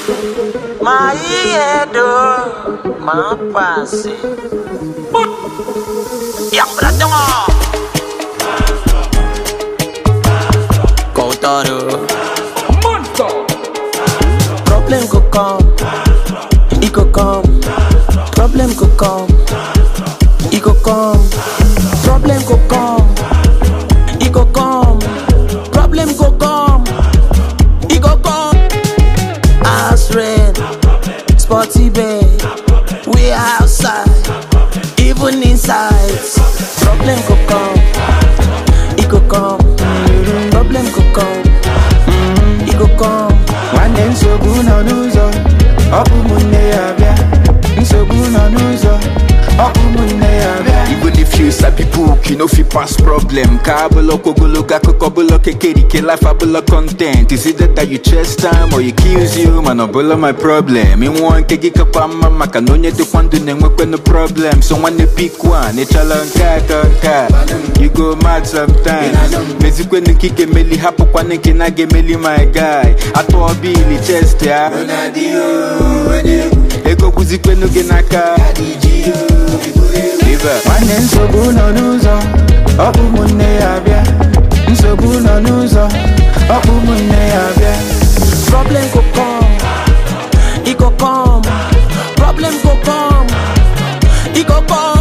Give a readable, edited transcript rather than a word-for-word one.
My head, my passy. Young brother, go to problem go come, it go come. Problem go come, it go come. Problem go come, it go come. Problem go come, it go come. House rent, sporty bed, we outside, even inside. Problem go come, it go come. Problem go come, it go come. One day so good no news up Monday abia. So good no news up Monday abia. Even if you sabi book, you know fi pass problem. Kabalo kogolo gako kobolo kekeri ke life abolo content. Is it that you chest time or you kills you? Man obolo my problem. In one kegi kakwa mama kanonye te kwandu nengwe no problem. So one they pick one, it chalon cat. You go mad sometimes. Mezikwe nikike meli hapo kwa neke nage meli my guy. Ato obili chest ya. Ego buzikwe nuge naka. One day so good no news up Monday abia. So good no news up Monday abia. Problem go come, it go come. Problem go come, it go come.